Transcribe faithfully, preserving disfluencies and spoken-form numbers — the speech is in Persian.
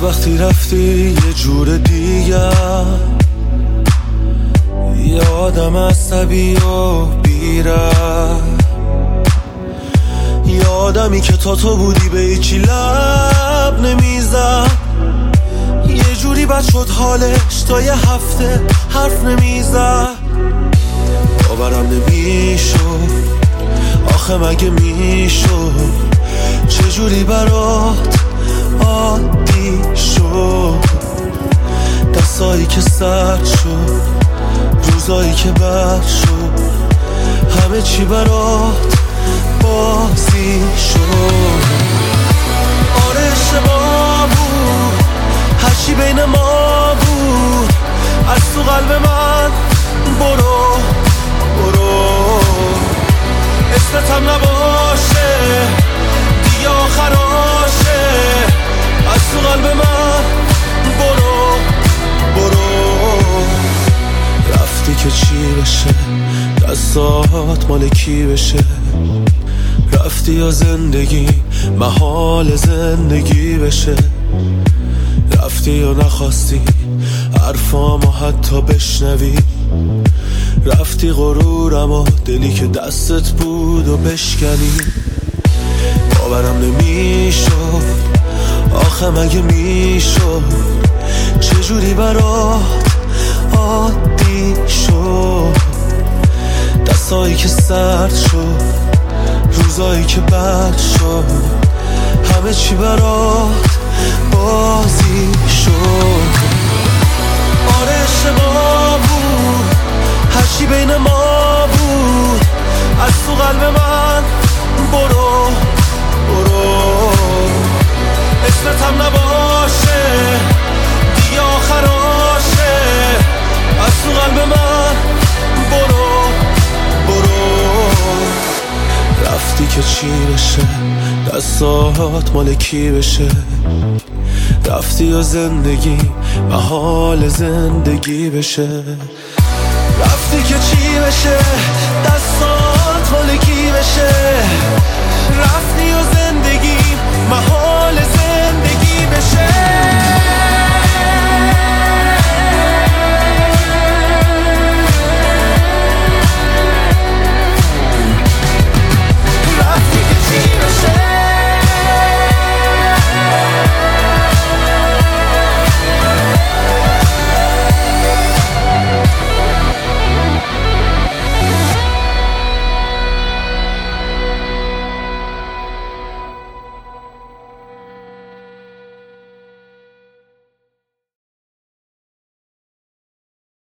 وقتی رفتی یه جور دیگر، یه آدم عصبی و بیره، یه آدمی که تا تو بودی به هیچی لب نمیزد، یه جوری بد شد حالش تا یه هفته حرف نمیزد. باورم نمیشد آخه مگه میشد چجوری برات عادی شد، دستایی که سرد شد، روزایی که بد شد، همه چی برات بازی شد. آره اشتباه بود، هرچی بین ما بود از تو قلب من برو برو، اسمتم نباشه دیگه آخراشه، از تو قلب من برو برو. رفتی که چی بشه، دستات مال کی بشه، رفتی یا زندگی محال زندگی بشه، رفتی یا نخواستی حرفامو حتی بشنوی، رفتی غرورم و دلی که دستت بود و بشکنی. باورم نمیشد آخه مگه میشد چجوری برات عادی شد، دستایی که سرد شد، روزایی که بد شد، همه چی برات بازی شد. آره اشتباه بود، هرچی بین ما بود از تو قلب من برو برو، اسمتم نباشه دیگه آخراشه، از تو قلب من برو برو. رفتی که چی بشه، دستات مال کی بشه، رفتی یا زندگی محال زندگی بشه، رفتی که چی بشه